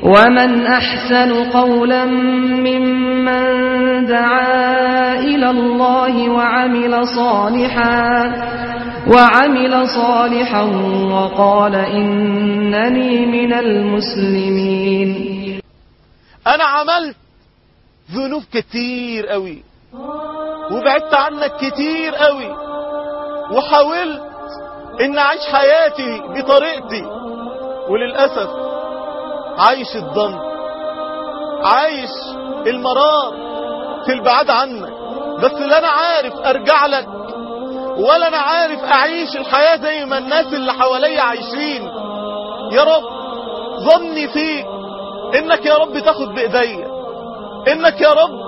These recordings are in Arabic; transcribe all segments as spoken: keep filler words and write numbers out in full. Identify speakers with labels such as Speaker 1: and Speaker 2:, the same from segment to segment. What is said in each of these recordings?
Speaker 1: ومن أحسن قولا ممن دعا إلى الله وعمل صالحا وعمل صالحا وقال إنني من المسلمين.
Speaker 2: أنا عملت ذنوب كتير قوي وبعدت عنك كتير قوي وحاولت إن أعيش حياتي بطريقتي، وللأسف عايش الضن، عايش المرار في البعاد عنك. بس لا أنا عارف أرجع لك ولا أنا عارف أعيش الحياة زي ما الناس اللي حواليا عايشين. يا رب ظني فيك إنك يا رب تاخد بإيديا، إنك يا رب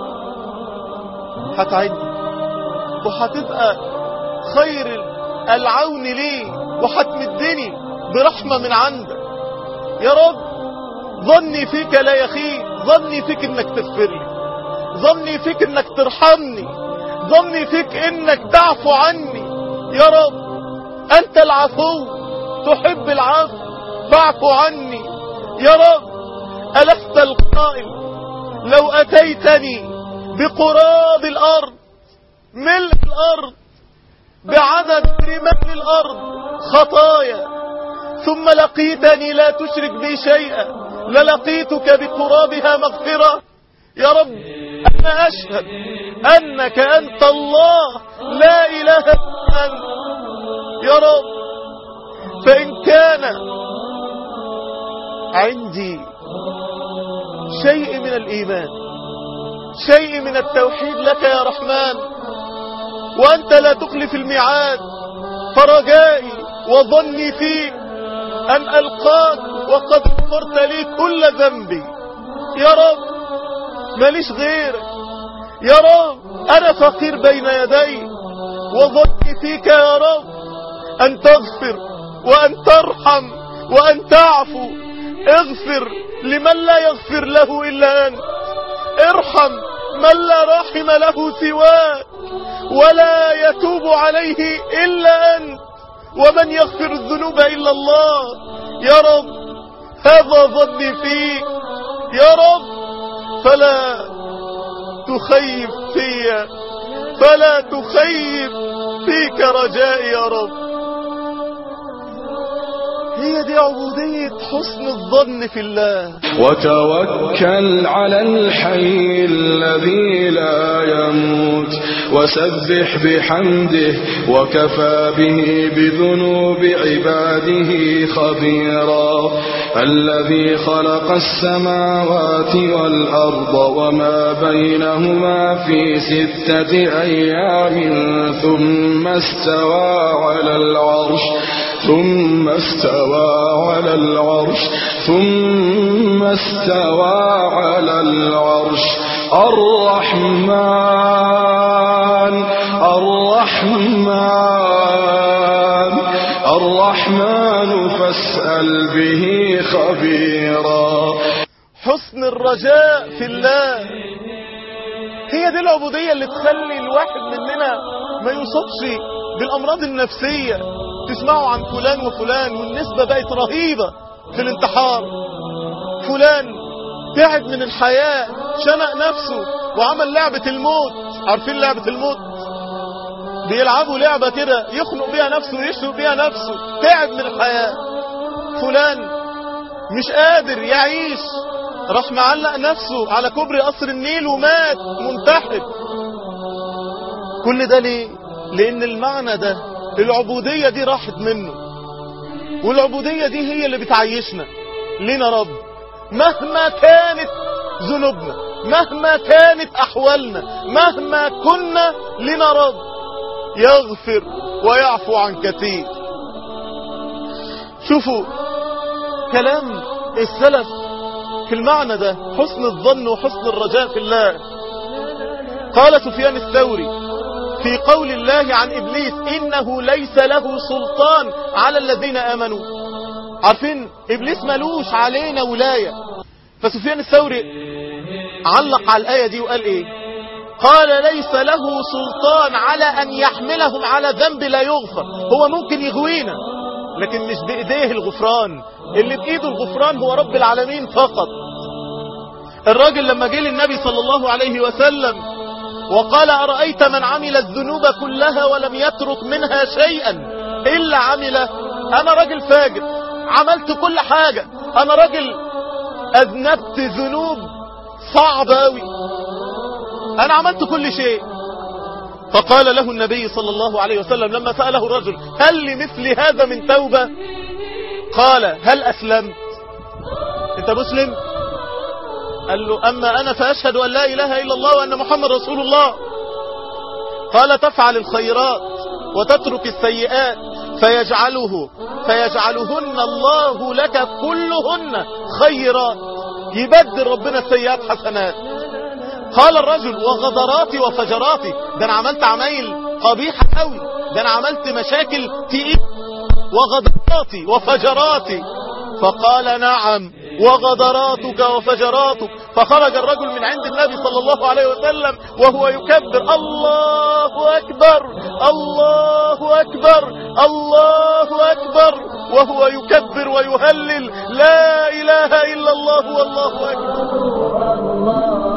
Speaker 2: هتعدني وهتبقى خير العون لي وهتمدني برحمة من عندك. يا رب ظني فيك لا يخيب، ظني فيك إنك تغفر لي، ظني فيك إنك ترحمني، ظني فيك إنك تعفو عني. يا رب أنت العفو تحب العفو فاعفو عني. يا رب ألست القائل لو أتيتني بقراب الأرض ملء الأرض بعدد رمال الأرض خطايا ثم لقيتني لا تشرك بي شيئا للقيتك بقرابها مغفرة. يا رب أنا أشهد أنك أنت الله لا إله إلا أنت. يا رب فإن كان عندي شيء من الإيمان، شيء من التوحيد لك يا رحمن، وأنت لا تخلف الميعاد، فرجائي وظني فيك أن ألقاك وقد غفرت لي كل ذنبي. يا رب ماليش غيرك، يا رب أنا فقير بين يديك، وظني فيك يا رب أن تغفر وأن ترحم وأن تعفو. اغفر لمن لا يغفر له إلا أنت، ارحم من لا راحم له سواك ولا يتوب عليه إلا أنت، ومن يغفر الذنوب إلا الله. يا رب هذا ظني فيك يا رب، فلا تخيب فيا، فلا تخيب فيك رجائي يا رب. هي دي عبودية حسن الظن في الله.
Speaker 3: وتوكل على الحي الذي لا يموت وسبح بحمده وكفى به بذنوب عباده خبيرا. الذي خلق السماوات والأرض وما بينهما في ستة أيام ثم استوى على العرش ثم استوى على العرش ثم استوى على العرش الرحمن الرحمن الرحمن فاسأل به خبيرا.
Speaker 2: حسن الرجاء في الله هي دي العبودية اللي تخلي الواحد مننا ما يصابش بالأمراض النفسية. تسمعوا عن فلان وفلان والنسبة بقت رهيبة في الانتحار، فلان تعب من الحياة شنق نفسه وعمل لعبة الموت. عارفين لعبة الموت؟ بيلعبوا لعبة كده يخنق بيها نفسه ويشنق بيها نفسه، تعب من الحياة. فلان مش قادر يعيش راح معلق نفسه على كوبري قصر النيل ومات منتحر. كل ده ليه؟ لأن المعنى ده العبودية دي راحت منه، والعبودية دي هي اللي بتعيشنا. لنا رب مهما كانت ذنوبنا، مهما كانت أحوالنا، مهما كنا، لنا رب يغفر ويعفو عن كثير. شوفوا كلام السلف في المعنى ده، حسن الظن وحسن الرجاء في الله. قال سفيان الثوري في قول الله عن إبليس إنه ليس له سلطان على الذين آمنوا. عارفين إبليس ملوش علينا ولاية. فسفيان الثوري علق على الآية دي وقال إيه؟ قال ليس له سلطان على أن يحملهم على ذنب لا يغفر. هو ممكن يغوينا لكن مش بإيديه الغفران. اللي بإيده الغفران هو رب العالمين فقط. الراجل لما جه للنبي صلى الله عليه وسلم وقال أرأيت من عمل الذنوب كلها ولم يترك منها شيئا إلا عمله. أنا راجل فاجر، عملت كل حاجة، أنا راجل أذنبت ذنوب صعبة أوي، أنا عملت كل شيء. فقال له النبي صلى الله عليه وسلم لما سأله الرجل هل لمثل هذا من توبة؟ قال هل أسلمت؟ أنت مسلم؟ قال له أما أنا فأشهد أن لا إله إلا الله وأن محمد رسول الله. قال تفعل الخيرات وتترك السيئات فيجعله فيجعلهن الله لك كلهن خيرات، يبدل ربنا السيئات حسنات. قال الرجل وغدراتي وفجراتي، ده أنا عملت عمايل قبيحة قوي، ده أنا عملت مشاكل تقيلة، وغدراتي وفجراتي. فقال نعم وغدراتك وفجراتك. فخرج الرجل من عند النبي صلى الله عليه وسلم وهو يكبر الله أكبر الله أكبر الله أكبر، وهو يكبر ويهلل لا إله إلا الله والله أكبر.